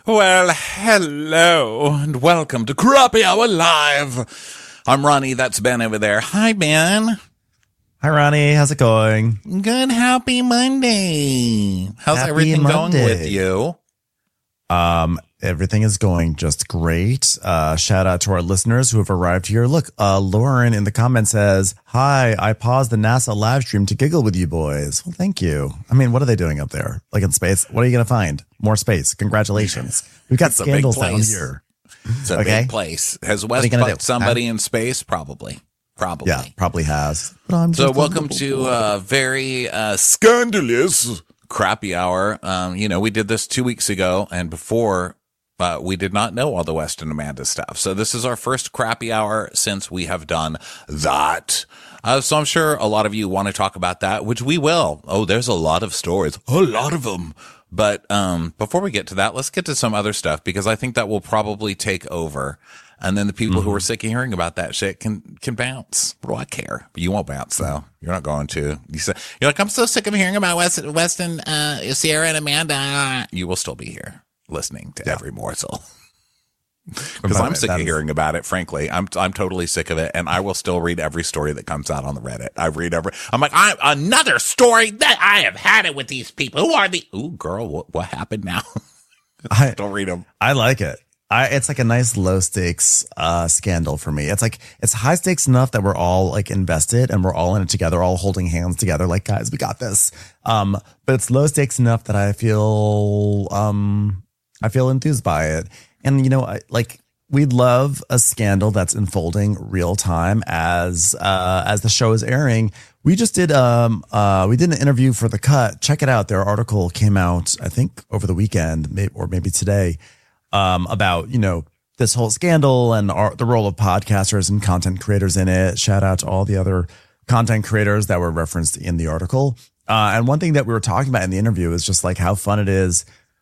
Well, hello, and welcome to Crappy Hour Live. I'm Ronnie, that's Ben over there. Hi, Ben. Hi, Ronnie. How's it going? Good, happy Monday. How's everything going with you? Everything is going just great. Shout out to our listeners who have arrived here. Look, Lauren in the comments says, "Hi, I paused the NASA live stream to giggle with you boys." Well, thank you. I mean, what are they doing up there? Like in space? What are you going to find? More space. Congratulations. We've got scandals down here. It's a big place. Has West fucked somebody in space? Probably. Yeah, probably has. So welcome to a very scandalous Crappy Hour. We did this 2 weeks ago, and before we did not know all the West and Amanda stuff. So this is our first Crappy Hour since we have done that. So I'm sure a lot of you want to talk about that, which we will. Oh, there's a lot of stories, a lot of them. But before we get to that, let's get to some other stuff, because I think that will probably take over. And then the people who are sick of hearing about that shit can bounce. What do I care? You won't bounce, though. You're not going to. You're like, I'm so sick of hearing about West and Sierra and Amanda. You will still be here listening to every morsel. Because I'm sick of hearing about it, frankly. I'm totally sick of it, and I will still read every story that comes out on the Reddit. I'm like, another story that I have had it with these people. Who are the? Ooh, girl, what happened now? Don't read them. I like it. It's like a nice low stakes scandal for me. It's high stakes enough that we're all like invested and we're all in it together, all holding hands together. Like, guys, we got this. But it's low stakes enough that I feel enthused by it. And we'd love a scandal that's unfolding real time as the show is airing. We just did we did an interview for The Cut. Check it out. Their article came out, I think, over the weekend, maybe today. About, this whole scandal and the role of podcasters and content creators in it. Shout out to all the other content creators that were referenced in the article. And one thing that we were talking about in the interview is just like how fun it is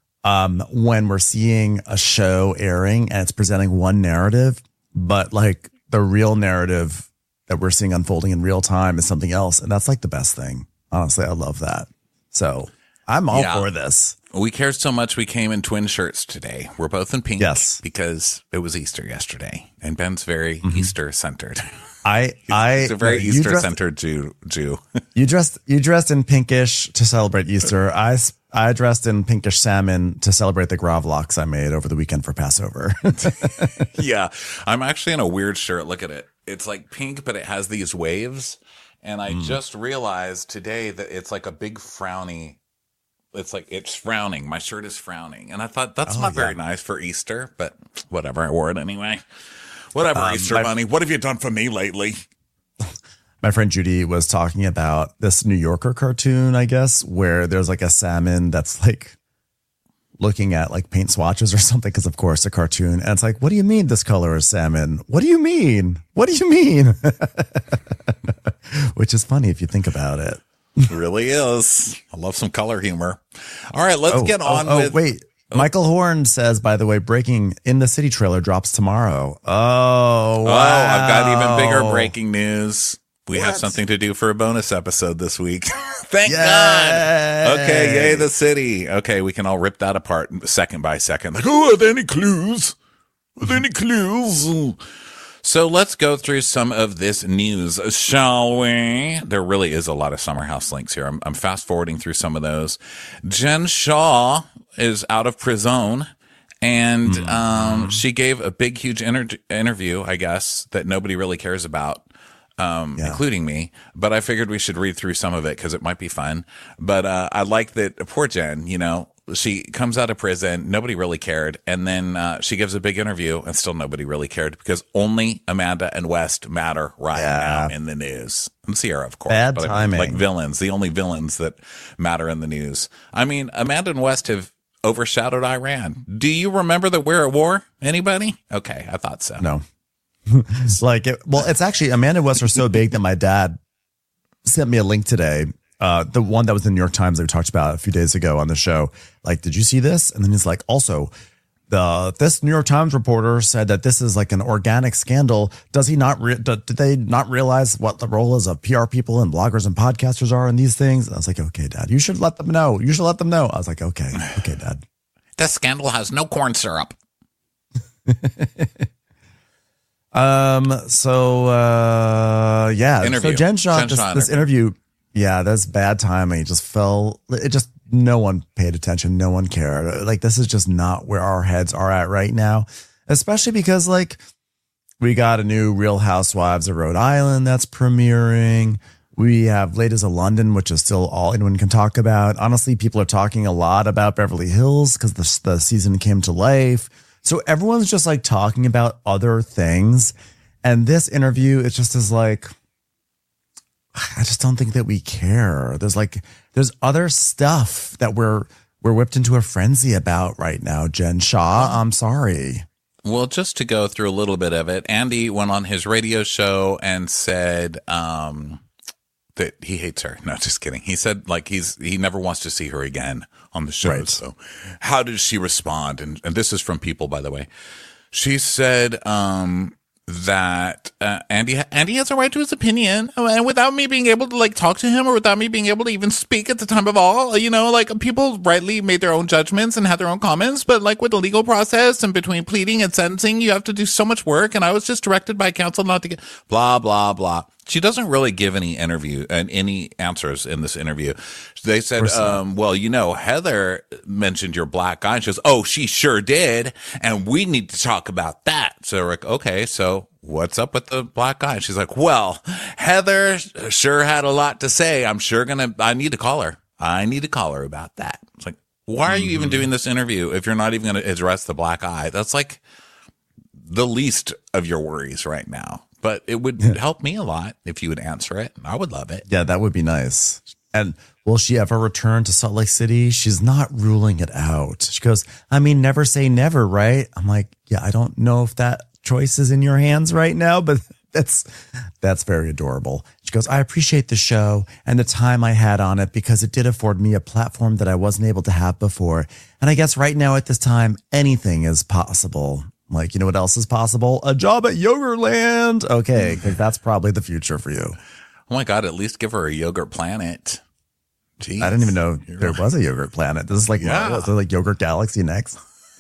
when we're seeing a show airing and it's presenting one narrative, but like the real narrative that we're seeing unfolding in real time is something else. And that's like the best thing. Honestly, I love that. So I'm all for this. We cared so much we came in twin shirts today. We're both in pink because it was Easter yesterday, and Ben's very Easter centered. He's a very Easter centered Jew. You dressed in pinkish to celebrate Easter. I dressed in pinkish salmon to celebrate the gravlax I made over the weekend for Passover. Yeah, I'm actually in a weird shirt. Look at it. It's like pink, but it has these waves. And I just realized today that it's like a big frowny. It's frowning. My shirt is frowning. And I thought that's not very nice for Easter, but whatever. I wore it anyway. Whatever, Easter Bunny. What have you done for me lately? My friend Judy was talking about this New Yorker cartoon, I guess, where there's like a salmon that's like looking at like paint swatches or something, because of course a cartoon. And it's like, what do you mean this color is salmon? What do you mean? What do you mean? Which is funny if you think about it. It really is. I love some color humor. All right, let's get on with... Wait. Michael Horn says, by the way, breaking In the City trailer drops tomorrow. Oh, wow. I've got even bigger breaking news. We have something to do for a bonus episode this week. Thank God. Okay, yay, the city. Okay, we can all rip that apart second by second. Like, are there any clues? Are there any clues? So let's go through some of this news, shall we? There really is a lot of Summer House links here. I'm fast forwarding through some of those. Jen Shah is out of prison, and she gave a big, huge interview, I guess, that nobody really cares about, including me. But I figured we should read through some of it because it might be fun. But I like that poor Jen, she comes out of prison. Nobody really cared. And then she gives a big interview and still nobody really cared because only Amanda and West matter now in the news. And Sierra, of course. Bad timing. Like villains, the only villains that matter in the news. I mean, Amanda and West have overshadowed Iran. Do you remember that we're at war? Anybody? Okay, I thought so. No. It's actually, Amanda and West are so big that my dad sent me a link today. The one that was in the New York Times that we talked about a few days ago on the show. Like, did you see this? And then he's like, also, this New York Times reporter said that this is like an organic scandal. Does he not? Did they not realize what the role is of PR people and bloggers and podcasters are in these things? And I was like, okay, Dad, you should let them know. I was like, okay, Dad. This scandal has no corn syrup. Yeah. Interview. So Jen Shah, this interview, yeah, that's bad timing. No one paid attention. No one cared. Like, this is just not where our heads are at right now, especially because, like, we got a new Real Housewives of Rhode Island that's premiering. We have Ladies of London, which is still all anyone can talk about. Honestly, people are talking a lot about Beverly Hills because the season came to life. So everyone's just like talking about other things. And this interview, it just is like, I just don't think that we care. There's other stuff that we're whipped into a frenzy about right now, Jen Shah. I'm sorry. Well, just to go through a little bit of it, Andy went on his radio show and said that he hates her. No, just kidding. He said like he never wants to see her again on the show. Right. So how did she respond? And this is from People, by the way. She said that Andy has a right to his opinion, and without me being able to like talk to him, or without me being able to even speak at the time of all, you know, like people rightly made their own judgments and had their own comments, but like with the legal process and between pleading and sentencing, you have to do so much work, and I was just directed by counsel not to get blah blah blah. She doesn't really give any any answers in this interview. They said, well, you know, Heather mentioned your black guy. And she goes, oh, she sure did. And we need to talk about that. So we're like, okay, so what's up with the black guy? And she's like, well, Heather sure had a lot to say. I need to call her. I need to call her about that. It's like, why are you even doing this interview if you're not even going to address the black eye? That's like the least of your worries right now. But it would help me a lot if you would answer it. I would love it. Yeah, that would be nice. And will she ever return to Salt Lake City? She's not ruling it out. She goes, I mean, never say never, right? I'm like, yeah, I don't know if that choice is in your hands right now, but that's very adorable. She goes, I appreciate the show and the time I had on it because it did afford me a platform that I wasn't able to have before. And I guess right now at this time, anything is possible. Like, you know what else is possible? A job at Yogurtland. Okay, because that's probably the future for you. Oh my God, at least give her a Yogurt Planet. Jeez. I didn't even know there was a Yogurt Planet. This is like, like Yogurt Galaxy next.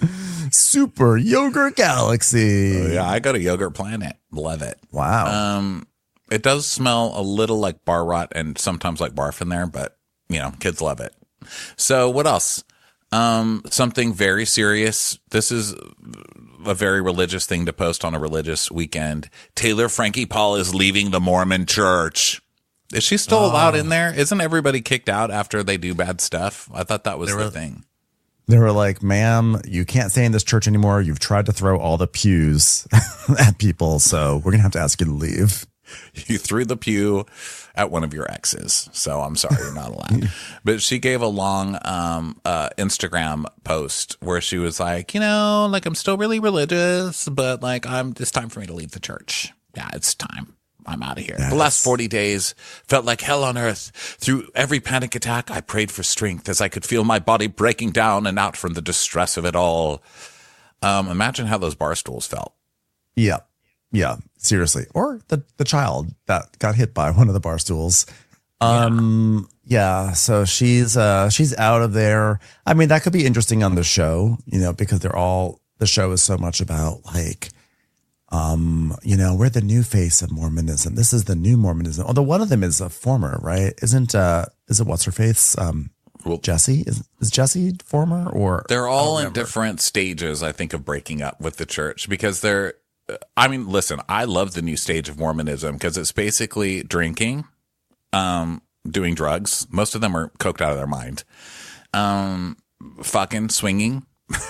Super Yogurt Galaxy. Oh, yeah, I got a Yogurt Planet. Love it. Wow. It does smell a little like bar rot and sometimes like barf in there, but, you know, kids love it. So what else? Something very serious. This is a very religious thing to post on a religious weekend. Taylor Frankie Paul is leaving the Mormon church. Is she still allowed in there? Isn't everybody kicked out after they do bad stuff? I thought that was the thing. They were like, ma'am, you can't stay in this church anymore. You've tried to throw all the pews at people, so we're going to have to ask you to leave. You threw the pew at one of your exes, so I'm sorry you're not allowed. But she gave a long Instagram post where she was like, you know, like I'm still really religious, but like it's time for me to leave the church. Yeah, it's time. I'm out of here. Yes. The last 40 days felt like hell on earth. Through every panic attack, I prayed for strength as I could feel my body breaking down and out from the distress of it all. Imagine how those bar stools felt. Yeah. Yeah, seriously. Or the child that got hit by one of the bar stools. Yeah, so she's out of there. I mean, that could be interesting on the show, you know, because the show is so much about like, you know, we're the new face of Mormonism. This is the new Mormonism. Although one of them is a former, right? Is it what's her face? Jesse? Is Jesse former or? They're all in different stages, I think, of breaking up with the church because I mean, listen, I love the new stage of Mormonism because it's basically drinking, doing drugs. Most of them are coked out of their mind. Fucking swinging.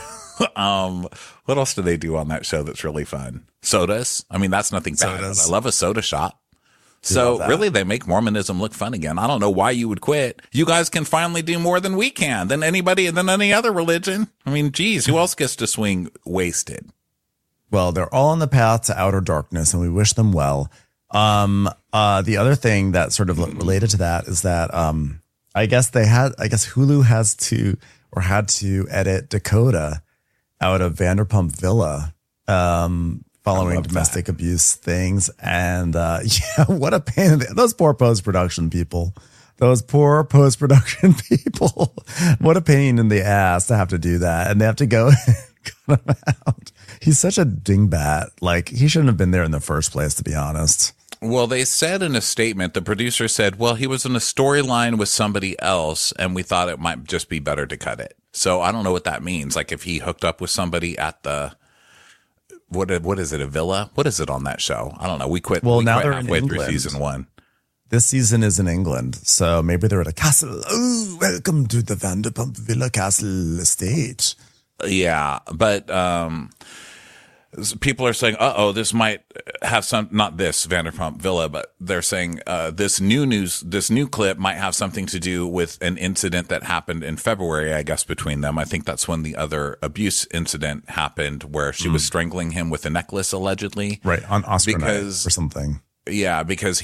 What else do they do on that show that's really fun? Sodas. I mean, that's nothing bad. I love a soda shop. So really, they make Mormonism look fun again. I don't know why you would quit. You guys can finally do more than we can, than any other religion. I mean, geez, who else gets to swing wasted? Well, they're all on the path to outer darkness, and we wish them well. The other thing that sort of related to that is that I guess Hulu had to edit Dakota out of Vanderpump Villa following domestic abuse things. And yeah, what a pain. Those poor post-production people. Those poor post-production people. What a pain in the ass to have to do that. And they have to go and cut him out. He's such a dingbat. Like, he shouldn't have been there in the first place, to be honest. Well, they said in a statement, the producer said, well, he was in a storyline with somebody else, and we thought it might just be better to cut it. So I don't know what that means. Like, if he hooked up with somebody at the, what is it, a villa? What is it on that show? I don't know. We quit, well, we now quit they're halfway in through England. season 1. This season is in England, so maybe they're at a castle. Oh, welcome to the Vanderpump Villa Castle Estate. Yeah, but people are saying, uh-oh, this might have some, not this Vanderpump Villa, but they're saying this new clip might have something to do with an incident that happened in February, I guess, between them. I think that's when the other abuse incident happened where she was strangling him with a necklace, allegedly. Right, on Oscar night or something. Yeah, because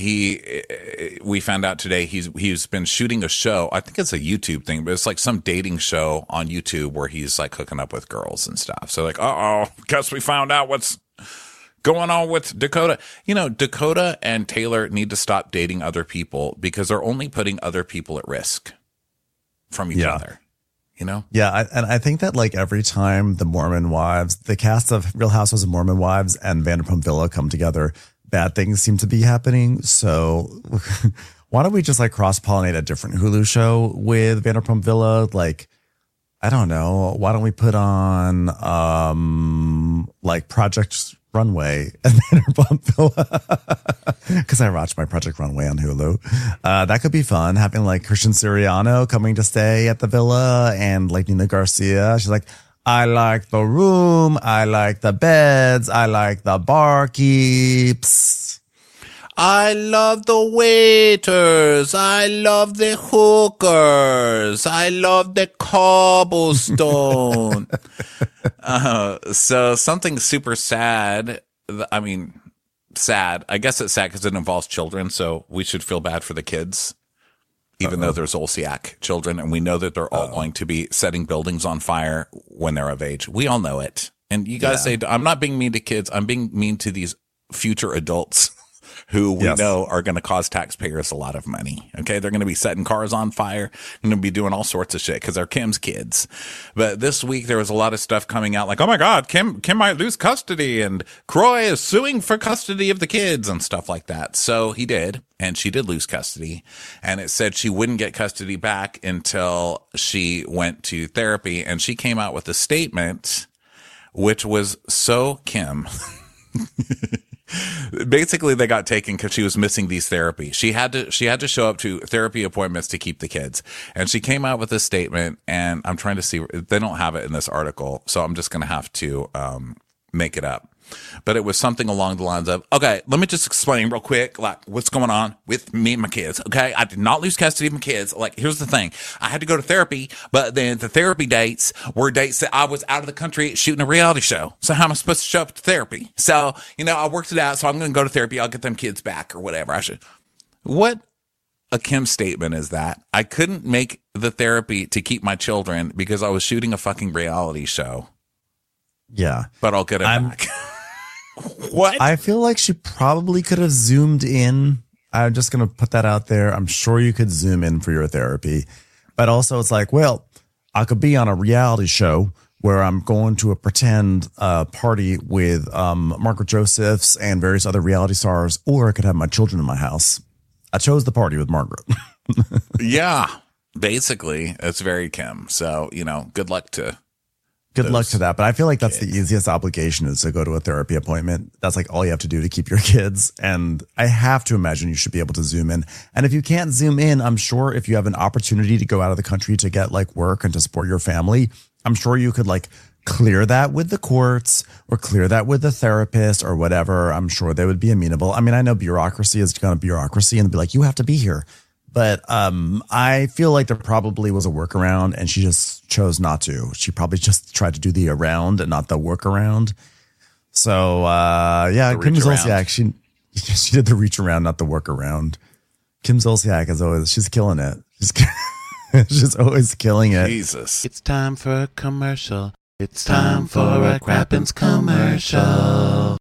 we found out today he's been shooting a show. I think it's a YouTube thing, but it's like some dating show on YouTube where he's like hooking up with girls and stuff. So like, guess we found out what's going on with Dakota. You know, Dakota and Taylor need to stop dating other people because they're only putting other people at risk from each other. You know? Yeah, and I think that like every time the Mormon Wives, the cast of Real Housewives of Mormon Wives and Vanderpump Villa come together, bad things seem to be happening. So why don't we just like cross-pollinate a different Hulu show with Vanderpump Villa? Like, I don't know. Why don't we put on like Project Runway and Vanderpump Villa? Because I watched my Project Runway on Hulu. That could be fun. Having like Christian Siriano coming to stay at the villa and like Nina Garcia. She's like, I like the room. I like the beds. I like the barkeeps. I love the waiters. I love the hookers. I love the cobblestone. So something super sad. I mean, sad. I guess it's sad because it involves children. So we should feel bad for the kids. Even though there's Olsiak children, and we know that they're all going to be setting buildings on fire when they're of age. We all know it. And you guys say, I'm not being mean to kids. I'm being mean to these future adults who we know are going to cause taxpayers a lot of money. Okay. They're going to be setting cars on fire. They're going to be doing all sorts of shit because they're Kim's kids. But this week there was a lot of stuff coming out like, oh my God, Kim might lose custody and Croy is suing for custody of the kids and stuff like that. So he did. And she did lose custody. And it said she wouldn't get custody back until she went to therapy. And she came out with a statement, which was so Kim. Basically, they got taken because she was missing these therapies. She had to show up to therapy appointments to keep the kids. And she came out with this statement, and I'm trying to see, they don't have it in this article, so I'm just going to have to make it up. But it was something along the lines of, okay, let me just explain real quick, like, what's going on with me and my kids, okay? I did not lose custody of my kids. Like, here's the thing. I had to go to therapy, but then the therapy dates were dates that I was out of the country shooting a reality show. So how am I supposed to show up to therapy? So, I worked it out, so I'm going to go to therapy. I'll get them kids back or whatever. What a Kim statement is that? I couldn't make the therapy to keep my children because I was shooting a fucking reality show. Yeah. But I'll get it back. What? I feel like she probably could have zoomed in. I'm just going to put that out there. I'm sure you could zoom in for your therapy. But also it's like, well, I could be on a reality show where I'm going to a pretend party with Margaret Josephs and various other reality stars, or I could have my children in my house. I chose the party with Margaret. Yeah, basically. It's very Kim. So, good luck to luck to that. But I feel like that's the easiest obligation is to go to a therapy appointment. That's like all you have to do to keep your kids. And I have to imagine you should be able to zoom in. And if you can't zoom in, I'm sure if you have an opportunity to go out of the country to get like work and to support your family, I'm sure you could like clear that with the courts or clear that with the therapist or whatever. I'm sure they would be amenable. I mean, I know bureaucracy is going to bureaucracy and be like, you have to be here. But I feel like there probably was a workaround and she just chose not to. She probably just tried to do the around and not the workaround. So, Kim Zolciak, she did the reach around, not the workaround. Kim Zolciak is always, she's killing it. She's always killing it. Jesus. It's time for a commercial. It's time for a Crappens commercial.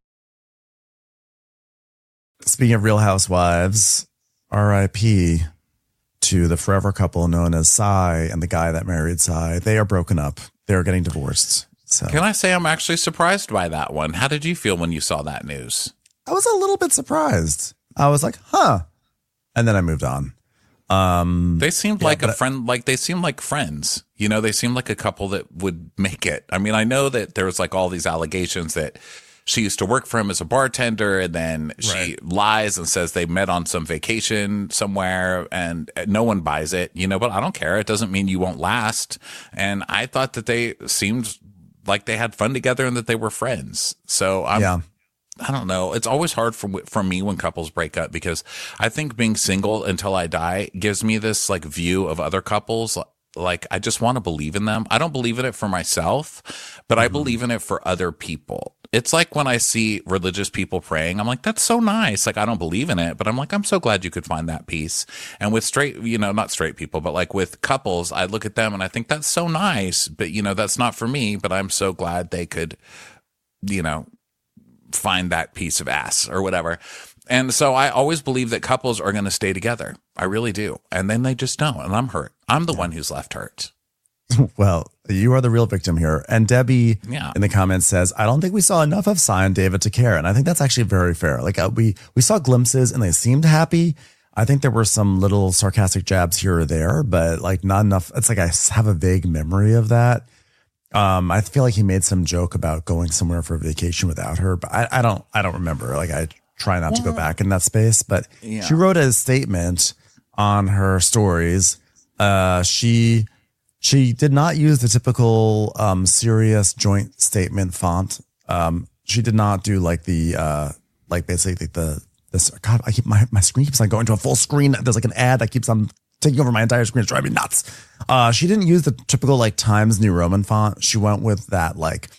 Speaking of Real Housewives, R.I.P. to the forever couple known as Psy and the guy that married Psy. They are broken up. They're getting divorced. So Can I say I'm actually surprised by that one? How did you feel when you saw that news? I was a little bit surprised. I was like, huh. And then I moved on. They seemed like a friend, like they seemed like friends. You know, they seemed like a couple that would make it. I mean, I know that there was like all these allegations that she used to work for him as a bartender, and then she lies and says they met on some vacation somewhere, and no one buys it, you know, but I don't care. It doesn't mean you won't last. And I thought that they seemed like they had fun together and that they were friends. So I don't know. It's always hard for me when couples break up, because I think being single until I die gives me this like view of other couples. Like I just want to believe in them. I don't believe in it for myself, but I believe in it for other people. It's like when I see religious people praying, I'm like, that's so nice. Like I don't believe in it, but I'm like, I'm so glad you could find that peace. And with straight, you know, not straight people, but like with couples, I look at them and I think that's so nice, but you know, that's not for me, but I'm so glad they could, you know, find that piece of ass or whatever. And so I always believe that couples are going to stay together. I really do. And then they just don't. And I'm hurt. I'm the one who's left hurt. Well, you are the real victim here. And Debbie in the comments says, I don't think we saw enough of Cy and David to care. And I think that's actually very fair. Like we saw glimpses and they seemed happy. I think there were some little sarcastic jabs here or there, but like not enough. It's like I have a vague memory of that. I feel like he made some joke about going somewhere for a vacation without her, but I don't remember. Like I try not to go back in that space, but she wrote a statement on her stories. She did not use the typical serious joint statement font. She did not do like the like basically this. God, I keep my screen keeps on going to a full screen. There's like an ad that keeps on taking over my entire screen. It's driving me nuts. She didn't use the typical like Times New Roman font. She went with that like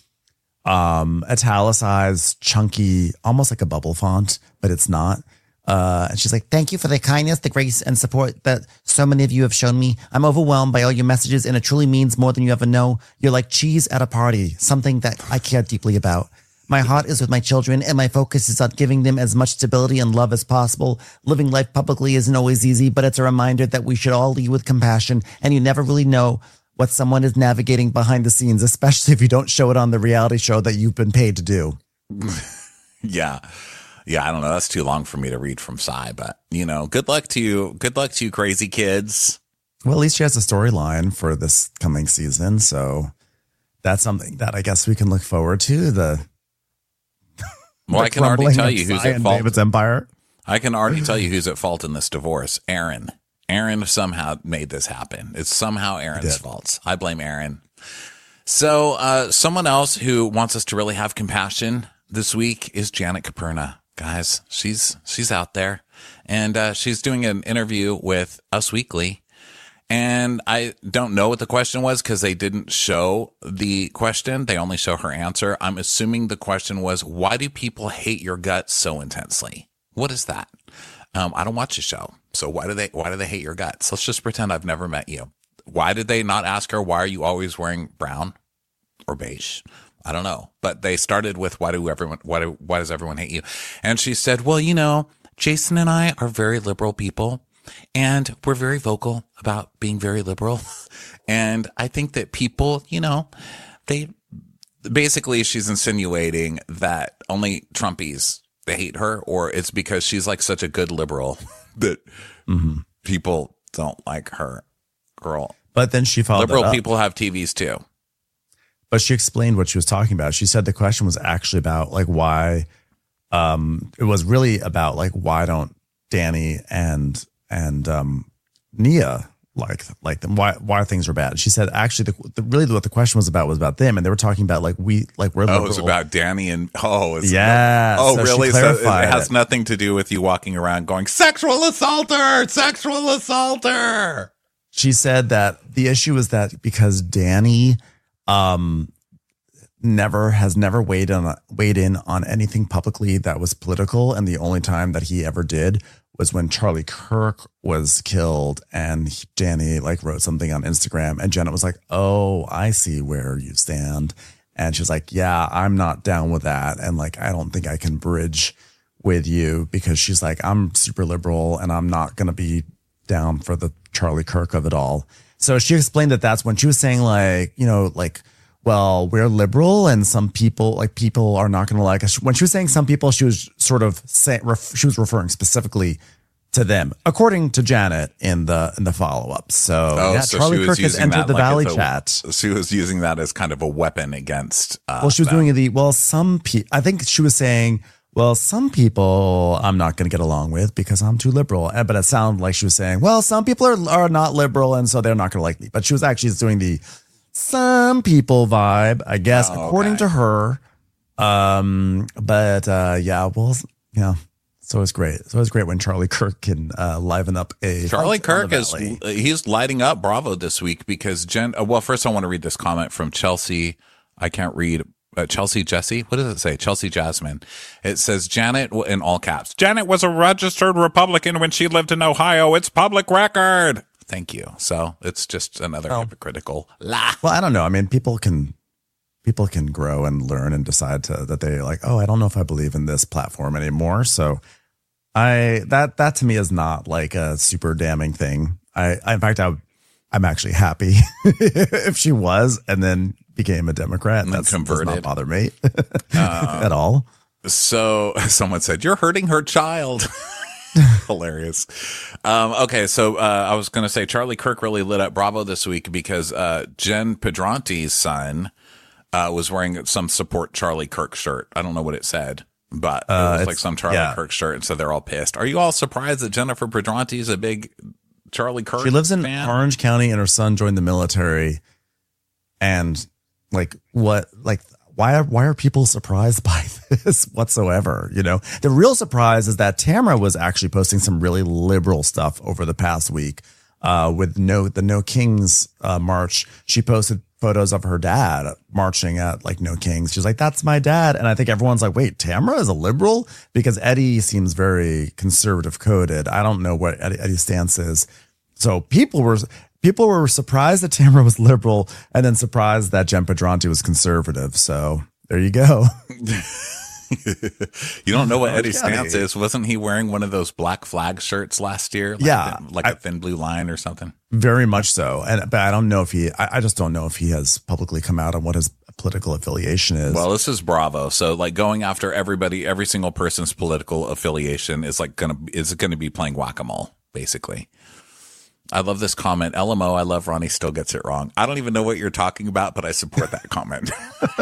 italicized, chunky, almost like a bubble font, but it's not. And she's like, thank you for the kindness, the grace, and support that so many of you have shown me. I'm overwhelmed by all your messages, and it truly means more than you ever know. You're like cheese at a party, something that I care deeply about. My heart is with my children, and my focus is on giving them as much stability and love as possible. Living life publicly isn't always easy, but it's a reminder that we should all lead with compassion, and you never really know what someone is navigating behind the scenes, especially if you don't show it on the reality show that you've been paid to do. Yeah, I don't know. That's too long for me to read from Psy, but you know, good luck to you. Good luck to you, crazy kids. Well, at least she has a storyline for this coming season, so that's something that I guess we can look forward to. Well, I can already tell you who's at fault. David's empire. I can already tell you who's at fault in this divorce. Aaron. Aaron somehow made this happen. It's somehow Aaron's fault. I blame Aaron. So someone else who wants us to really have compassion this week is Janet Caperna. Guys, she's out there, and she's doing an interview with Us Weekly. And I don't know what the question was because they didn't show the question. They only show her answer. I'm assuming the question was, why do people hate your guts so intensely? What is that? I don't watch the show. So why do they hate your guts? Let's just pretend I've never met you. Why did they not ask her, why are you always wearing brown or beige? I don't know. But they started with, why does everyone hate you? And she said, well, you know, Jason and I are very liberal people. And we're very vocal about being very liberal. And I think that people, you know, basically she's insinuating that only Trumpies, they hate her, or it's because she's like such a good liberal that people don't like her. Girl. But then she followed liberal people have TVs too. But she explained what she was talking about. She said the question was actually about like why, it was really about like, why don't Danny and Nia like them, why things are bad. She said actually really what the question was about them, and they were talking about like we're liberal. It was about Danny and so really? So it has nothing to do with you walking around going sexual assaulter. She said that the issue is that because Danny never weighed in on anything publicly that was political, and the only time that he ever did was when Charlie Kirk was killed, and Danny like wrote something on Instagram, and Janet was like, oh, I see where you stand. And she was like, yeah, I'm not down with that. And like, I don't think I can bridge with you, because she's like, I'm super liberal and I'm not going to be down for the Charlie Kirk of it all. So she explained that that's when she was saying like, you know, like, well, we're liberal and some people are not going to like us. When she was saying some people, she was sort of saying, she was referring specifically to them, according to Janet in the follow up. So, so Charlie Kirk has entered the Valley chat. She was using that as kind of a weapon against. Well, she was doing I think she was saying, well, some people I'm not going to get along with because I'm too liberal. But it sounded like she was saying, well, some people are not liberal and so they're not going to like me. But she was actually doing the some people vibe, I guess, according to her. So it's great. So it's great when Charlie Kirk can liven up a Charlie Kirk he's lighting up Bravo this week because first I want to read this comment from Chelsea. I can't read. Chelsea Jessie. What does it say? Chelsea Jasmine. It says Janet in all caps. Janet was a registered Republican when she lived in Ohio. It's public record. Thank you. So it's just another hypocritical lie. Well, I don't know. I mean, people can grow and learn and decide that they like, I don't know if I believe in this platform anymore. So that to me is not like a super damning thing. In fact, I'm actually happy if she was and then became a Democrat. And that does not bother me at all. So someone said, you're hurting her child. Hilarious. Okay, so I was going to say Charlie Kirk really lit up Bravo this week because Jen Pedrante's son was wearing some support Charlie Kirk shirt. I don't know what it said, but it was like some Charlie Kirk shirt, and so they're all pissed. Are you all surprised that Jennifer Pedranti is a big Charlie Kirk fan? She lives in Orange County, and her son joined the military. And why are people surprised by this whatsoever? You know, the real surprise is that Tamara was actually posting some really liberal stuff over the past week with the No Kings march. She posted photos of her dad marching at like No Kings. She's like, that's my dad. And I think everyone's like, wait, Tamara is a liberal? Because Eddie seems very conservative coded. I don't know what Eddie's stance is. So people were surprised that Tamara was liberal and then surprised that Jen Pedranti was conservative. So there you go. You don't know what Eddie's stance is. Wasn't he wearing one of those black flag shirts last year? Like a thin blue line or something. Very much so. But I don't know if I just don't know if he has publicly come out on what his political affiliation is. Well, this is Bravo. So like going after every single person's political affiliation is going to be playing whack-a-mole, basically. I love this comment. LMO, I love Ronnie still gets it wrong. I don't even know what you're talking about, but I support that comment.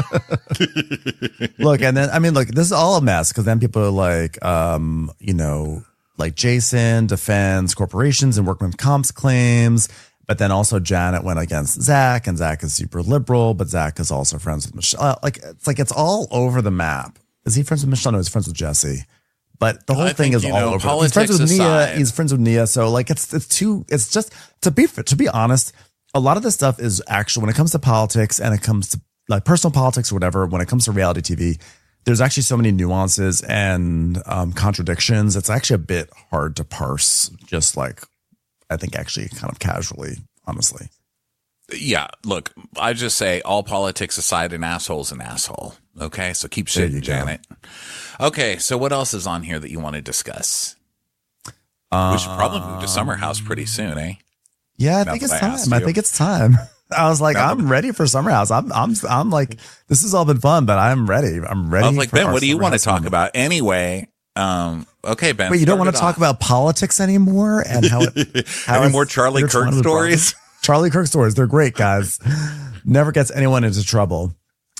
Look, and then, this is all a mess because then people are like, like Jason defends corporations and workman's comps claims. But then also Janet went against Zach, and Zach is super liberal, but Zach is also friends with Michelle. It's all over the map. Is he friends with Michelle? No, he's friends with Jesse. But the whole thing is all over. He's friends with Nia. He's friends with Nia. So it's just to be honest, a lot of this stuff is actually when it comes to politics and it comes to like personal politics or whatever, when it comes to reality TV, there's actually so many nuances and contradictions. It's actually a bit hard to parse just like, I think actually kind of casually, honestly. Yeah. Look, I just say all politics aside, an asshole's an asshole. Okay. So keep shitting, Janet. Okay, so what else is on here that you want to discuss? We should probably move to Summer House pretty soon, eh? Yeah, I think it's time. I was like, I'm ready for Summer House. I'm like, this has all been fun, but I'm ready. I'm ready. I was like, Ben, what do you want to talk about anyway? Okay, Ben. Wait, you don't want to talk about politics anymore and how any more Charlie Kirk stories? Charlie Kirk stories. They're great, guys. Never gets anyone into trouble.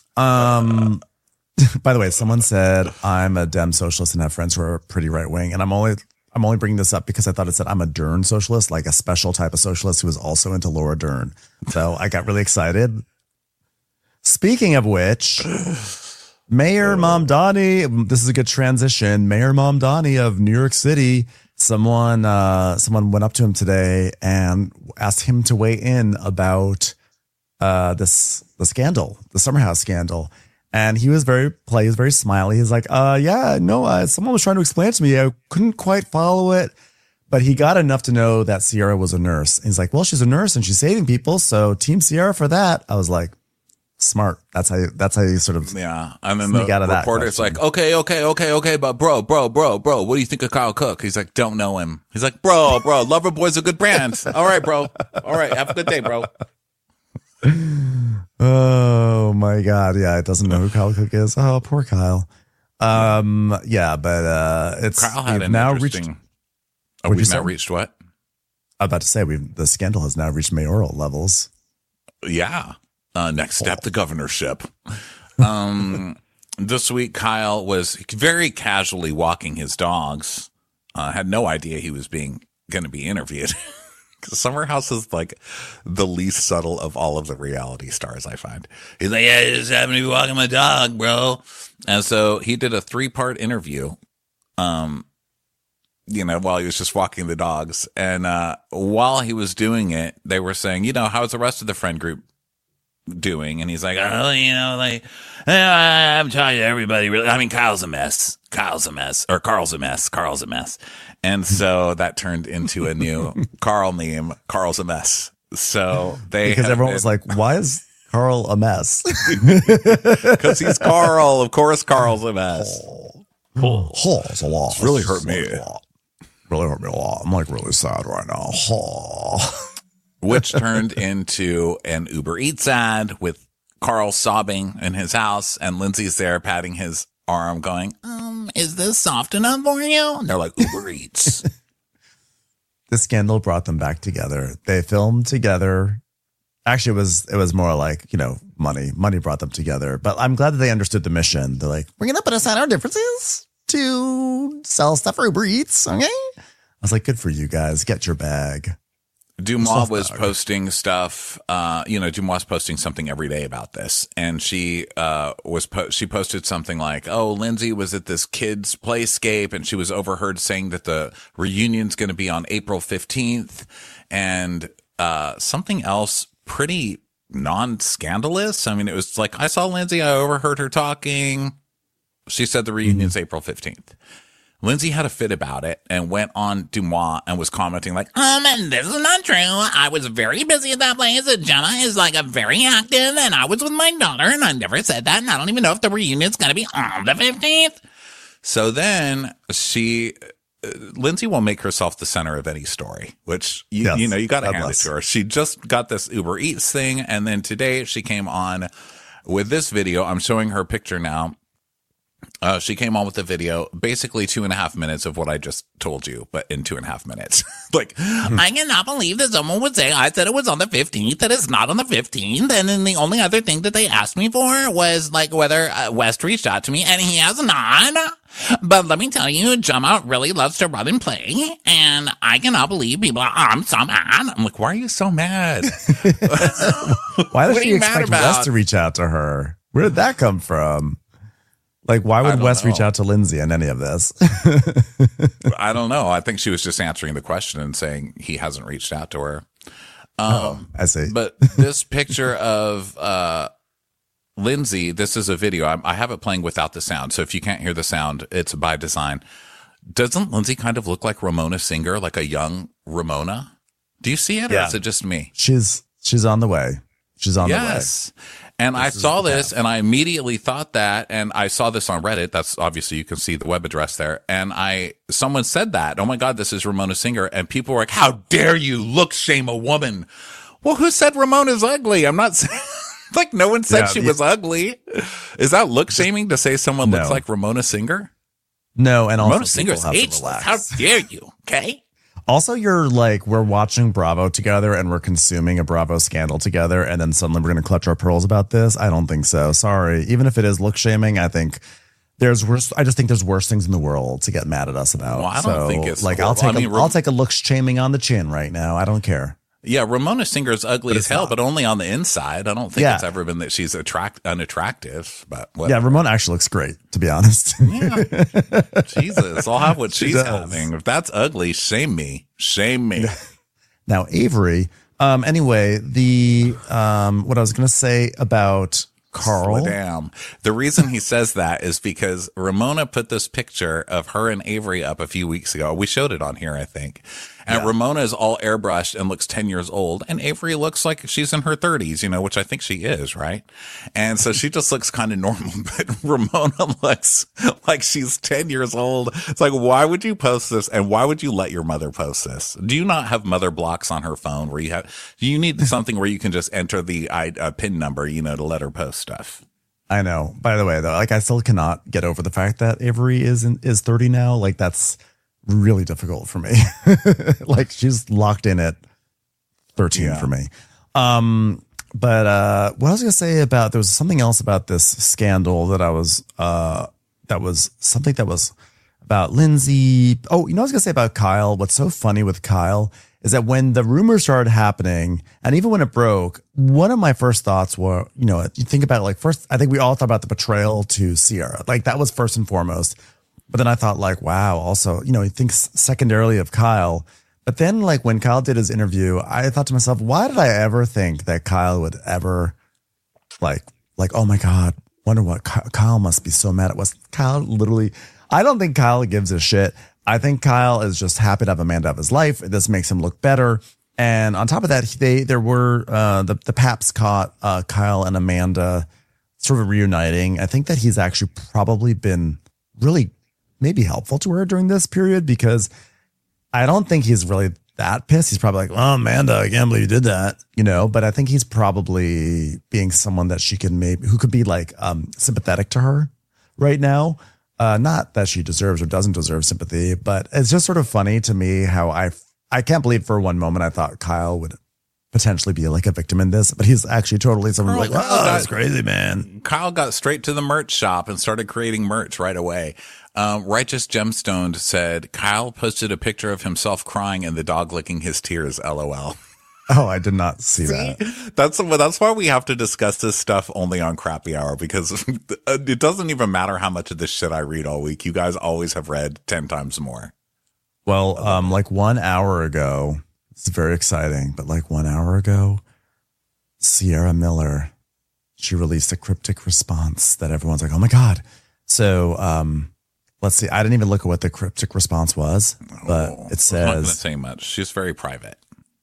By the way, someone said I'm a Dem socialist and have friends who are pretty right wing, and I'm only bringing this up because I thought it said I'm a Dern socialist, like a special type of socialist who is also into Laura Dern. So I got really excited. Speaking of which, Mayor Mamdani, this is a good transition. Mayor Mamdani of New York City, someone went up to him today and asked him to weigh in about the scandal, the Summer House scandal. And he was very smiley. He's like, someone was trying to explain it to me. I couldn't quite follow it, but he got enough to know that Sierra was a nurse. And he's like, well, she's a nurse and she's saving people. So Team Sierra for that. I was like, Smart. That's how you sort of Yeah. And then sneak out the of that reporter's question. like, okay, but bro, what do you think of Kyle Cook? He's like, don't know him. He's like, bro, Loverboy's a good brand. All right, bro. All right, have a good day, bro. Oh my God. Yeah. It doesn't know who Kyle Cook is. Oh, poor Kyle. Yeah, but it's Kyle had we've an now interesting. What'd you We've say? now reached what? I'm about to say the scandal has now reached mayoral levels. Yeah. Next step, the governorship. This week, Kyle was very casually walking his dogs. Had no idea he was going to be interviewed. Summer House is like the least subtle of all of the reality stars, I find. He's like, yeah, I just happened to be walking my dog, bro. And so he did a 3-part interview, while he was just walking the dogs. And while he was doing it, they were saying, how's the rest of the friend group doing? And he's like, I'm telling you, everybody really, I mean, Carl's a mess. And so that turned into a new Carl meme, Carl's a mess. So Because everyone was like, why is Carl a mess? because he's Carl. Of course, Carl's a mess. It's a lot. It's really hurt me. Really hurt me a lot. I'm like really sad right now. Which turned into an Uber Eats ad with Carl sobbing in his house, and Lindsay's there patting his arm going, is this soft enough for you? And they're like, Uber Eats. The scandal brought them back together. They filmed together. Actually, it was more like, money brought them together. But I'm glad that they understood the mission. They're like, we're going to put aside our differences to sell stuff for Uber Eats. Okay. I was like, good for you guys. Get your bag. Dumois was posting stuff, Dumois posting something every day about this. And she she posted something like, oh, Lindsay was at this kid's playscape and she was overheard saying that the reunion's going to be on April 15th. And something else pretty non-scandalous. I mean, it was like, I saw Lindsay, I overheard her talking. She said the reunion's April 15th. Lindsay had a fit about it and went on Dumois and was commenting like, and this is not true. I was very busy at that place. Jenna is like a very active and I was with my daughter and I never said that. And I don't even know if the reunion's going to be on the 15th. So then Lindsay will make herself the center of any story, which you got to hand it to her. She just got this Uber Eats thing. And then today she came on with this video. I'm showing her picture now. She came on with the video, basically 2.5 minutes of what I just told you, but in 2.5 minutes. Like, I cannot believe that someone would say I said it was on the 15th, that it's not on the 15th. And then the only other thing that they asked me for was like whether West reached out to me, and he has not. But let me tell you, Gemma really loves to run and play, and I cannot believe people I'm so mad. I'm like, why are you so mad? Why does What are she you mad expect about? Wes to reach out to her? Where did that come from? Like, why would Wes reach out to Lindsay in any of this? I don't know. I think she was just answering the question and saying he hasn't reached out to her. I see. But this picture of Lindsay, this is a video. I have it playing without the sound. So if you can't hear the sound, it's by design. Doesn't Lindsay kind of look like Ramona Singer, like a young Ramona? Do you see it, or is it just me? She's on the way. She's on the way. Yes. And I saw this and I immediately thought that, and I saw this on Reddit. That's obviously, you can see the web address there. And someone said that, oh my God, this is Ramona Singer. And people were like, how dare you look shame a woman? Well, who said Ramona's ugly? I'm not saying, like, no one said she was ugly. Is that look shaming to say someone looks like Ramona Singer? No. And also, Ramona Singer's ageless. How dare you? Okay. Also, you're like, we're watching Bravo together and we're consuming a Bravo scandal together, and then suddenly we're going to clutch our pearls about this. I don't think so. Sorry. Even if it is look shaming, I think there's worse. I just think there's worse things in the world to get mad at us about. Well, I don't think it's like, I'll take a look shaming on the chin right now. I don't care. Yeah, Ramona Singer's ugly as hell, but only on the inside. I don't think it's ever been that she's unattractive. But whatever. Yeah, Ramona actually looks great, to be honest. Yeah. Jesus, I'll have what she's having. If that's ugly, shame me. Shame me. Now, Avery. Anyway, what I was going to say about Carl. Damn. The reason he says that is because Ramona put this picture of her and Avery up a few weeks ago. We showed it on here, I think. And Ramona is all airbrushed and looks 10 years old. And Avery looks like she's in her 30s, you know, which I think she is, right? And so she just looks kind of normal. But Ramona looks like she's 10 years old. It's like, why would you post this? And why would you let your mother post this? Do you not have mother blocks on her phone where you need something where you can just enter the PIN number, you know, to let her post stuff? I know. By the way, though, like I still cannot get over the fact that Avery is 30 now. Like that's really difficult for me. Like she's locked in at 13 for me. But what I was gonna say about there was something else about this scandal that was something that was about Lindsay. Oh, you know what I was gonna say about Kyle. What's so funny with Kyle is that when the rumors started happening, and even when it broke, one of my first thoughts were, you know, you think about it, like first, I think we all thought about the betrayal to Sierra. Like that was first and foremost. But then I thought like, wow, also, you know, you think secondarily of Kyle. But then like when Kyle did his interview, I thought to myself, why did I ever think that Kyle would ever like, oh my God, wonder what Kyle must be so mad at us. Kyle literally, I don't think Kyle gives a shit. I think Kyle is just happy to have Amanda of his life. This makes him look better. And on top of that, there were the Paps caught Kyle and Amanda sort of reuniting. I think that he's actually probably been really maybe helpful to her during this period because I don't think he's really that pissed. He's probably like, oh, Amanda, I can't believe you did that, you know, but I think he's probably being someone that she can who could be like sympathetic to her right now. Not that she deserves or doesn't deserve sympathy, but it's just sort of funny to me how I can't believe for one moment I thought Kyle would potentially be like a victim in this, but he's actually totally someone like, oh, that's crazy, man. Kyle got straight to the merch shop and started creating merch right away. Righteous Gemstone said Kyle posted a picture of himself crying and the dog licking his tears. LOL. Oh, I did not see that. That's why we have to discuss this stuff only on Crappy Hour because it doesn't even matter how much of this shit I read all week. You guys always have read 10 times more. Well, like 1 hour ago, it's very exciting, but like 1 hour ago, Sierra Miller, she released a cryptic response that everyone's like, oh my God. So, let's see. I didn't even look at what the cryptic response was, but it says, I'm not going to say much. She's very private.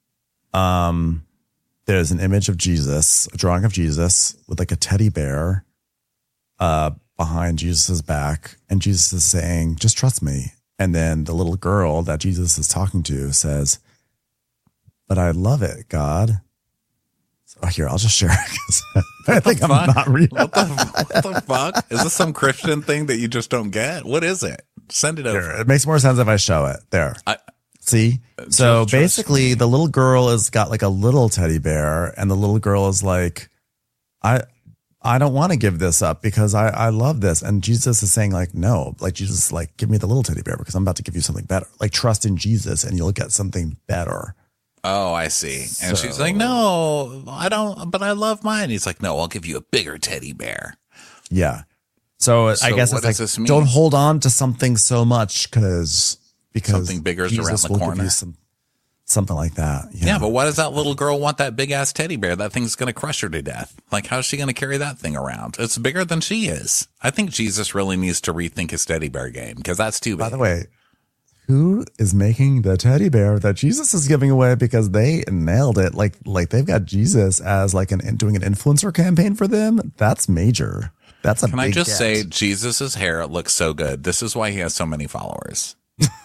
There's an image of Jesus, a drawing of Jesus with like a teddy bear, behind Jesus's back. And Jesus is saying, just trust me. And then the little girl that Jesus is talking to says, but I love it, God. So here, I'll just share it. I think I'm not reading. What the fuck? Is this some Christian thing that you just don't get? What is it? Send it over. Here, it makes more sense if I show it. There. See? So basically the little girl has got like a little teddy bear and the little girl is like, I don't want to give this up because I love this. And Jesus is saying like, no, like Jesus is like, give me the little teddy bear because I'm about to give you something better. Like trust in Jesus and you'll get something better. Oh, I see. And she's like, no, I don't, but I love mine. He's like, no, I'll give you a bigger teddy bear. Yeah. So I guess it's like, don't hold on to something so much because something bigger is around the corner. Something like that. Yeah, but why does that little girl want that big ass teddy bear? That thing's going to crush her to death. Like, how's she going to carry that thing around? It's bigger than she is. I think Jesus really needs to rethink his teddy bear game because that's too big. By the way, who is making the teddy bear that Jesus is giving away because they nailed it? Like they've got Jesus as like doing an influencer campaign for them. That's major. That's a. Can I just say, Jesus's hair looks so good. This is why he has so many followers.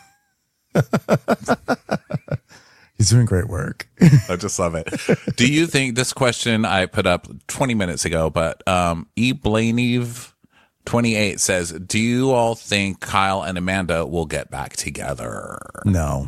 He's doing great work. I just love it. Do you think this question I put up 20 minutes ago, but E. Blaneve 28 says, do you all think Kyle and Amanda will get back together? No.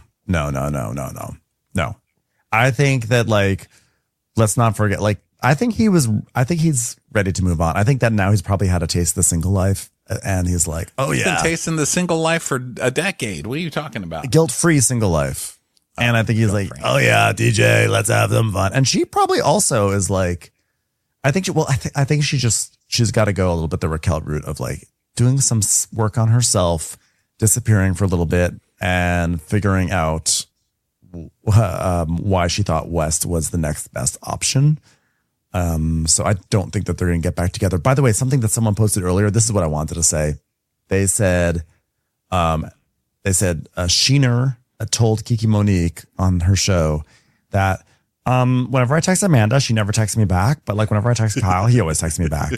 I think that like, let's not forget, like, I think he's ready to move on. I think that now he's probably had a taste of the single life and he's like, oh yeah. He's been tasting the single life for a decade. What are you talking about? Guilt-free single life. And I think he's like, oh yeah, DJ, let's have them fun. And she probably also is like, I think she's got to go a little bit the Raquel route of like doing some work on herself, disappearing for a little bit and figuring out why she thought West was the next best option. So I don't think that they're going to get back together. By the way, something that someone posted earlier, this is what I wanted to say. They said, Sheener told Kiki Monique on her show that whenever I text Amanda, she never texts me back. But like whenever I text Kyle, he always texts me back.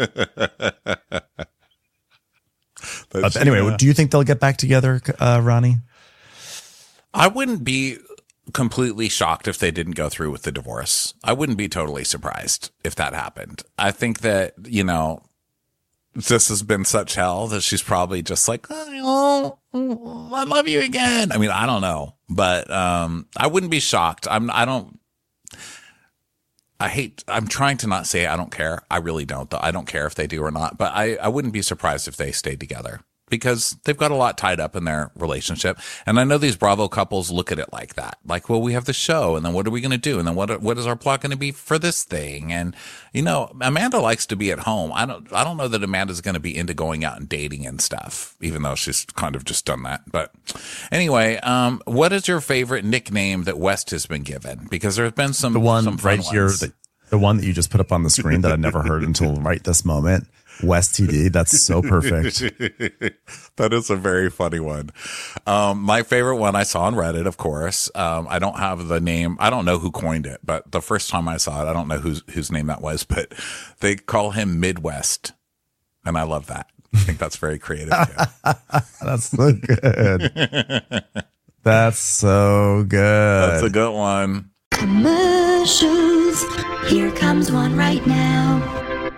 Anyway, do you think they'll get back together, Ronnie? I wouldn't be completely shocked if they didn't go through with the divorce. I wouldn't be totally surprised if that happened. I think that, you know, this has been such hell that she's probably just like, oh, I love you again. I mean, I don't know, but I wouldn't be shocked. I'm trying to not say I don't care. I really don't, though. I don't care if they do or not, but I wouldn't be surprised if they stayed together because they've got a lot tied up in their relationship. And I know these Bravo couples look at it like that. Like, well, we have the show, and then what are we going to do? And then what is our plot going to be for this thing? And, you know, Amanda likes to be at home. I don't know that Amanda's going to be into going out and dating and stuff, even though she's kind of just done that. But anyway, what is your favorite nickname that West has been given? Because there's been some right here, the one that you just put up on the screen that I never heard until right this moment. West TD. That's so perfect. That is a very funny one. My favorite one I saw on Reddit, of course. I don't have the name. I don't know who coined it, but the first time I saw it, I don't know whose name that was, but they call him Midwest. And I love that. I think that's very creative. Too. That's so good. That's so good. That's a good one. Commercials. Here comes one right now.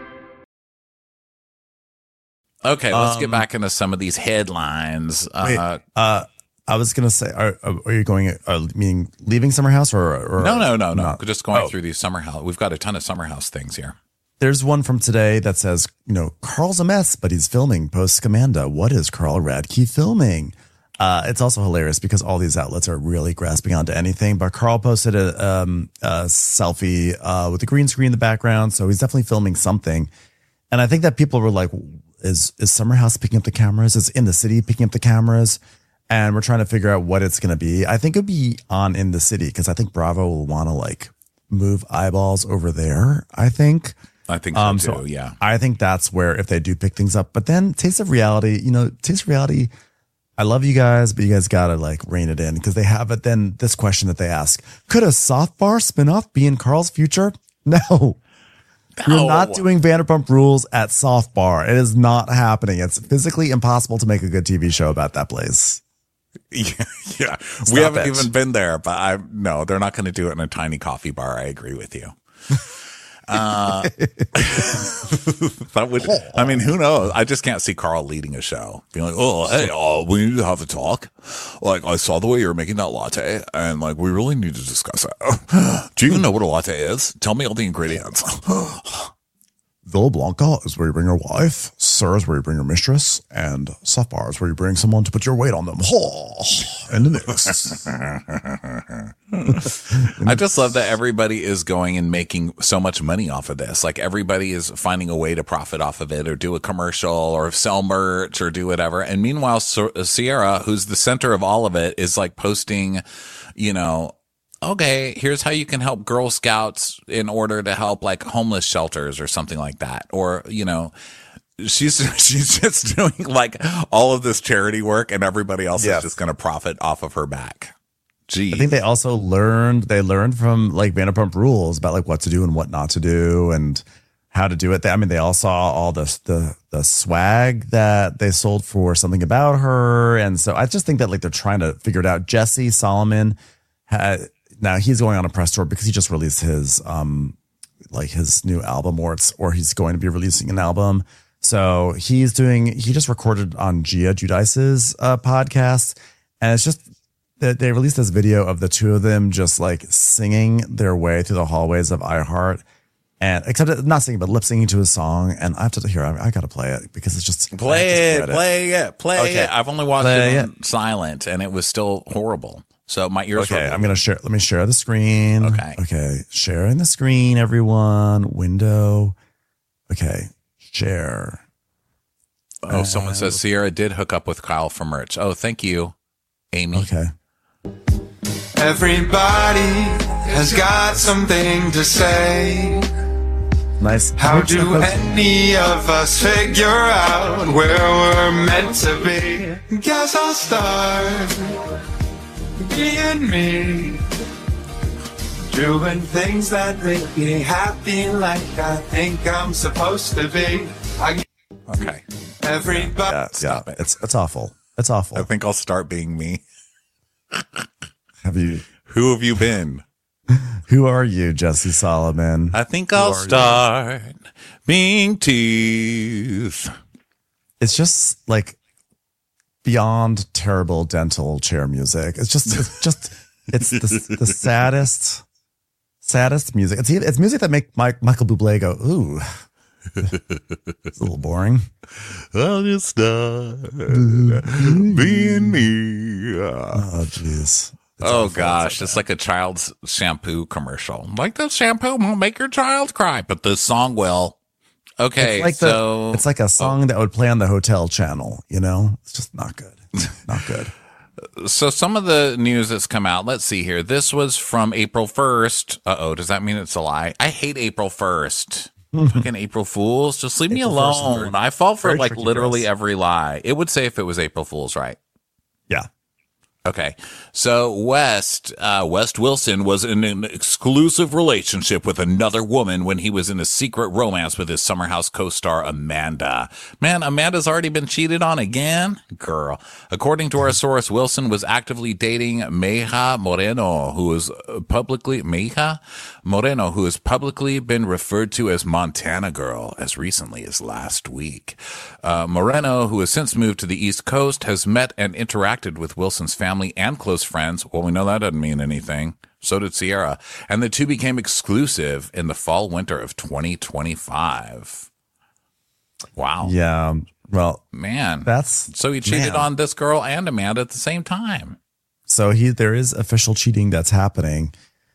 Okay, let's get back into some of these headlines. I was gonna say, are you going? Meaning leaving Summer House or no? Not? Just going through these Summer House. We've got a ton of Summer House things here. There's one from today that says, you know, Carl's a mess, but he's filming post Amanda. What is Carl Radke filming? It's also hilarious because all these outlets are really grasping onto anything. But Carl posted a selfie with a green screen in the background, so he's definitely filming something. And I think that people were like, Is Summer House picking up the cameras? Is In the City picking up the cameras? And we're trying to figure out what it's going to be. I think it'll be on In the City because I think Bravo will want to like move eyeballs over there. I think so too. Yeah. I think that's where if they do pick things up. But then Taste of Reality, Taste of Reality. I love you guys, but you guys got to like rein it in because they have it. Then this question that they ask, could a Soft Bar spinoff be in Carl's future? No. You're not doing Vanderpump Rules at Soft Bar. It is not happening. It's physically impossible to make a good TV show about that place. Yeah. We haven't even been there, but no, they're not going to do it in a tiny coffee bar. I agree with you. That would, I mean, who knows? I just can't see Carl leading a show. Being like, oh, hey, we need to have a talk. Like, I saw the way you're making that latte, and like, we really need to discuss it. Do you even know what a latte is? Tell me all the ingredients. Villa Blanca is where you bring your wife. Sir is where you bring your mistress. And Soft Bar is where you bring someone to put your weight on them. And the next. I just love that everybody is going and making so much money off of this. Like everybody is finding a way to profit off of it or do a commercial or sell merch or do whatever. And meanwhile, Sierra, who's the center of all of it, is like posting, okay, here's how you can help Girl Scouts in order to help like homeless shelters or something like that. Or, she's just doing like all of this charity work and everybody else is just going to profit off of her back. Gee. I think they also learned from like Vanderpump Rules about like what to do and what not to do and how to do it. They all saw all the swag that they sold for Something About Her. And so I just think that like they're trying to figure it out. Jesse Solomon now he's going on a press tour because he just released his his new album or he's going to be releasing an album. So he just recorded on Gia Giudice's podcast, and it's just that they released this video of the two of them just like singing their way through the hallways of iHeart, and except not singing but lip singing to a song. And I have to hear I got to play it because it's just play it. I've only watched it on silent, and it was still horrible. So my ears. Okay, I'm gonna share. Let me share the screen. Okay, sharing the screen, everyone. Window. Okay, share. Oh, someone says Sierra did hook up with Kyle for merch. Oh, thank you, Amy. Okay. Everybody has got something to say. Nice. How do any of us figure out where we're meant to be? Guess I'll start being me. Doing things that make me happy like I think I'm supposed to be. Okay. Everybody. Yeah, Stop it. It's awful. It's awful. I think I'll start being me. Have you? Who have you been? Who are you, Jesse Solomon? I think I'll start being Teeth. It's just like beyond terrible dental chair music. It's the saddest music. It's music that make Michael Bublé go, ooh. It's a little boring. I'll just start being me. Oh, jeez. Oh gosh, it's like a child's shampoo commercial. Like the shampoo won't make your child cry, but this song will. Okay, it's like a song that would play on the hotel channel, you know? It's just not good. Not good. So some of the news that's come out, let's see here. This was from April 1st. Uh-oh, does that mean it's a lie? I hate April 1st. Fucking April Fools. Just leave me alone. I fall for like literally every lie. It would say if it was April Fools, right? Yeah. Okay, so West Wilson was in an exclusive relationship with another woman when he was in a secret romance with his Summer House co-star Amanda. Man, Amanda's already been cheated on again? Girl. According to our source, Wilson was actively dating Meja Moreno, who has publicly been referred to as Montana Girl as recently as last week. Moreno, who has since moved to the East Coast, has met and interacted with Wilson's family and close friends. Well, we know that doesn't mean anything. So did Sierra. And the two became exclusive in the fall winter of 2025. Wow. Yeah. Well, man, so he cheated on this girl and Amanda at the same time. So there is official cheating that's happening.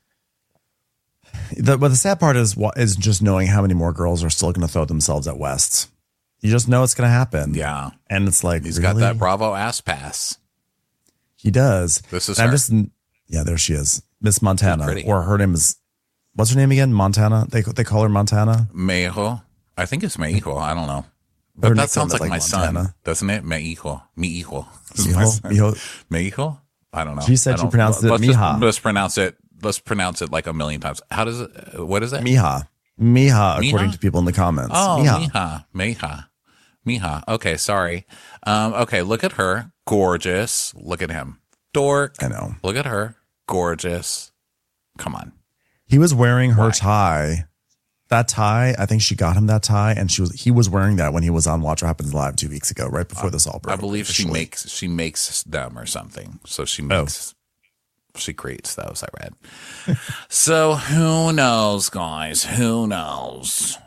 But the sad part is just knowing how many more girls are still going to throw themselves at West. You just know it's going to happen. Yeah. And it's like, he's got that Bravo ass pass. He does. This is her. Yeah, there she is. Miss Montana. Or her name is, what's her name again? Montana? They call her Montana? Mejo. I think it's Mejo. I don't know. But that sounds like my Montana. Son, doesn't it? Mejo. Mi hijo. Mejo? I don't know. She said she pronounced it Mija. Let's pronounce it like a million times. How does it, what is it? Mija. Mija, according to people in the comments. Oh, Mija. Okay, sorry. Okay, look at her. Gorgeous. Look at him. Dork. I know. Look at her. Gorgeous. Come on. He was wearing her tie. That tie, I think she got him that tie, and he was wearing that when he was on Watch What Happens Live 2 weeks ago, right before this all broke. I believe she makes them or something. So she creates those, I read. So who knows, guys? Who knows?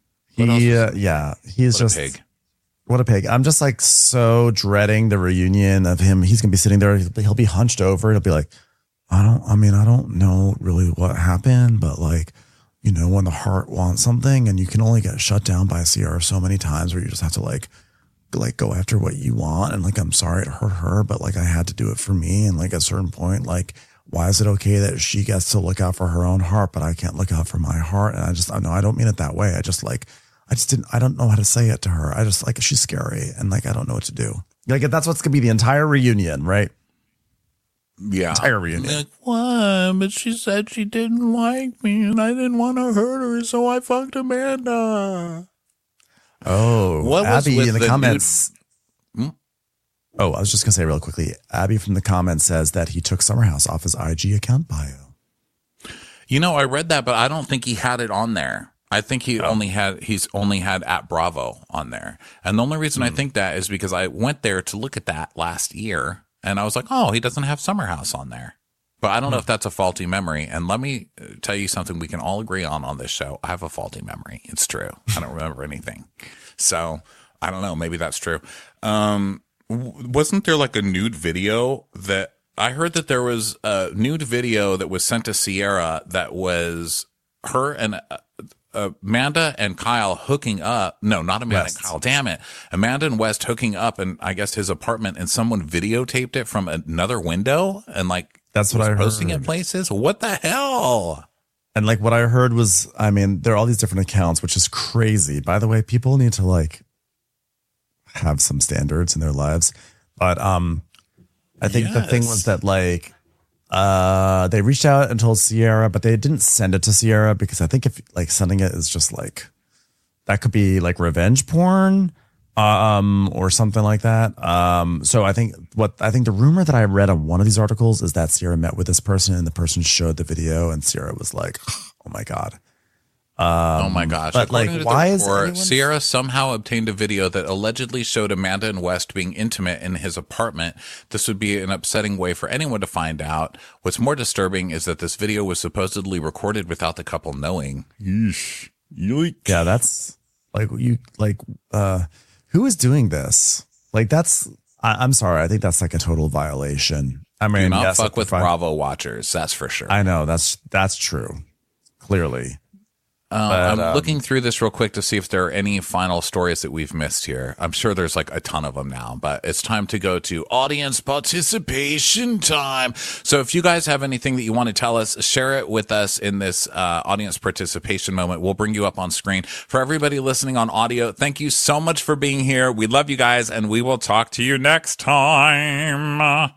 He's just pig. What a pig. I'm just like so dreading the reunion of him. He's going to be sitting there. He'll be hunched over. He'll be like, I don't know really what happened, but like, you know, when the heart wants something and you can only get shut down by Sierra so many times where you just have to like go after what you want. And like, I'm sorry it hurt her, but like I had to do it for me. And like at a certain point, like, why is it okay that she gets to look out for her own heart, but I can't look out for my heart? And I don't mean it that way. I don't know how to say it to her. I just like, she's scary and like, I don't know what to do. Like, that's what's going to be the entire reunion, right? Yeah. Entire reunion. Like, why? But she said she didn't like me and I didn't want to hurt her, so I fucked Amanda. Oh, what Abby was in the comments. Oh, I was just going to say real quickly. Abby from the comments says that he took Summer House off his IG account bio. You know, I read that, but I don't think he had it on there. I think he's only had at Bravo on there. And the only reason I think that is because I went there to look at that last year and I was like, oh, he doesn't have Summer House on there. But I don't know if that's a faulty memory. And let me tell you something we can all agree on this show. I have a faulty memory. It's true. I don't remember anything. So I don't know. Maybe that's true. Wasn't there like a nude video that I heard that there was a nude video that was sent to Sierra that was her and Amanda and Kyle hooking up. No, not Amanda and Kyle. Damn it. Amanda and West hooking up in, I guess, his apartment, and someone videotaped it from another window and like that's what I heard. Posting it places. What the hell? And like what I heard was, I mean, there are all these different accounts, which is crazy. By the way, people need to like have some standards in their lives. But I think the thing was that like They reached out and told Sierra, but they didn't send it to Sierra because I think if like sending it is just like that could be like revenge porn, or something like that. So I think the rumor that I read on one of these articles is that Sierra met with this person and the person showed the video and Sierra was like, "Oh my God." Oh my gosh. But According like, to the why is report, anyone... Sierra somehow obtained a video that allegedly showed Amanda and West being intimate in his apartment. This would be an upsetting way for anyone to find out. What's more disturbing is that this video was supposedly recorded without the couple knowing. Yeesh. Yeah, that's like who is doing this? Like I'm sorry, I think that's like a total violation. I mean, Do not yes, fuck with Bravo watchers, that's for sure. I know that's true. Clearly. I'm looking through this real quick to see if there are any final stories that we've missed here. I'm sure there's like a ton of them now, but it's time to go to audience participation time. So if you guys have anything that you want to tell us, share it with us in this audience participation moment. We'll bring you up on screen. For everybody listening on audio, thank you so much for being here. We love you guys, and we will talk to you next time.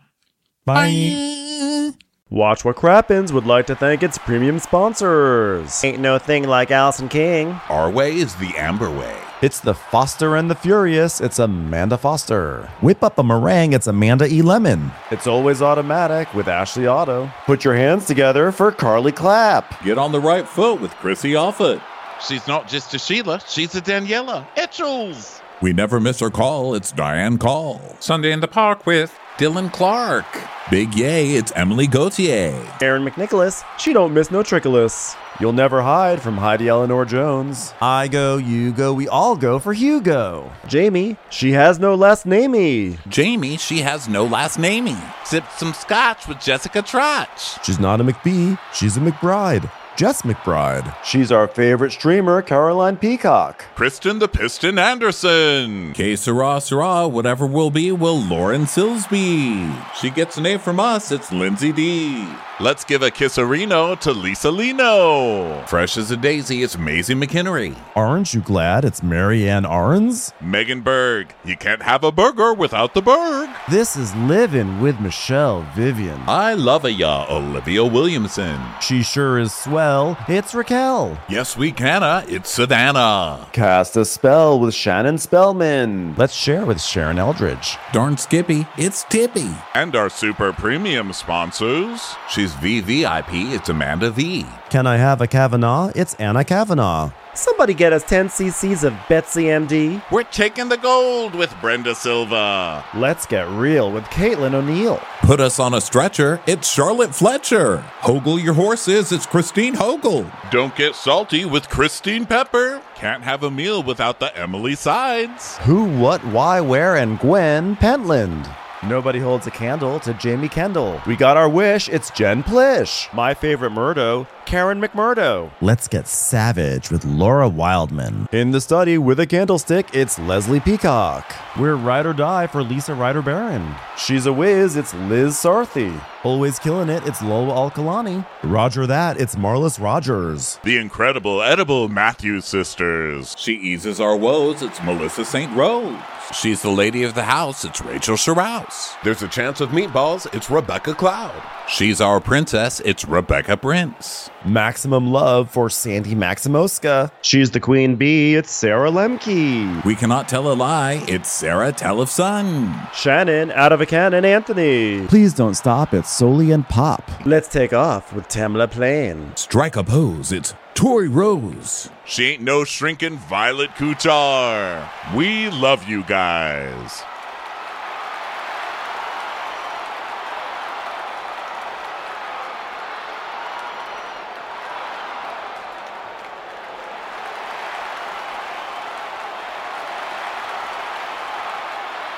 Bye. Watch What Crappens would like to thank its premium sponsors. Ain't no thing like Allison King. Our way is the Amber way. It's the Foster and the Furious. It's Amanda Foster. Whip up a meringue. It's Amanda E. Lemon. It's Always Automatic with Ashley Otto. Put your hands together for Carly Clapp. Get on the right foot with Chrissy Offit. She's not just a Sheila, she's a Daniela Etchells. We never miss her call. It's Diane Call. Sunday in the Park with Dylan Clark. Big yay, it's Emily Gauthier. Aaron McNicholas. She don't miss no trickolas. You'll never hide from Heidi Eleanor Jones. I go, you go, we all go for Hugo. Jamie. She has no last namey. Jamie, she has no last namey. Sipped some scotch with Jessica Trotch. She's not a McBee. She's a McBride. Jess McBride. She's our favorite streamer, Caroline Peacock. Kristen the Piston Anderson. Que sera, whatever will be, will Lauren Silsby. She gets an A from us, it's Lindsay D. Let's give a kisserino to Lisa Lino. Fresh as a daisy, it's Maisie McHenry. Aren't you glad it's Marianne Arns? Megan Berg. You can't have a burger without the Berg. This is Livin' with Michelle Vivian. I love ya, Olivia Williamson. She sure is swell. It's Raquel. Yes, we canna, it's Savannah. Cast a spell with Shannon Spellman. Let's share with Sharon Eldridge. Darn Skippy, it's Tippy. And our super premium sponsors. She's VVIP, it's Amanda V. Can I have a Kavanaugh? It's Anna Kavanaugh. Somebody get us 10 cc's of Betsy MD. We're taking the gold with Brenda Silva. Let's get real with Caitlin O'Neill. Put us on a stretcher, it's Charlotte Fletcher. Hoggle your horses, it's Christine Hoggle. Don't get salty with Christine Pepper. Can't have a meal without the Emily Sides. Who, what, why, where, and Gwen Pentland. Nobody holds a candle to Jamie Kendall. We got our wish, it's Jen Plish. My favorite Murdo, Karen McMurdo. Let's get savage with Laura Wildman. In the study with a candlestick, it's Leslie Peacock. We're ride or die for Lisa Ryder Barron. She's a whiz, it's Liz Sarthy. Always killing it, it's Lola Alkalani. Roger that, it's Marlis Rogers. The incredible edible Matthews sisters. She eases our woes, it's Melissa St. Rose. She's the lady of the house, it's Rachel Scharouse. There's a chance of meatballs, it's Rebecca Cloud. She's our princess, it's Rebecca Prince. Maximum love for Sandy Maximoska. She's the queen bee, it's Sarah Lemke. We cannot tell a lie, it's Sarah Telefson. Shannon out of a cannon Anthony. Please don't stop, it's Soli and Pop. Let's take off with Tamla Plain. Strike a pose, it's Tori Rose. She ain't no shrinking Violet Kuchar. We love you guys.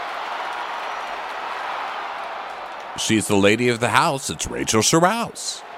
She's the lady of the house, it's Rachel Scharouse.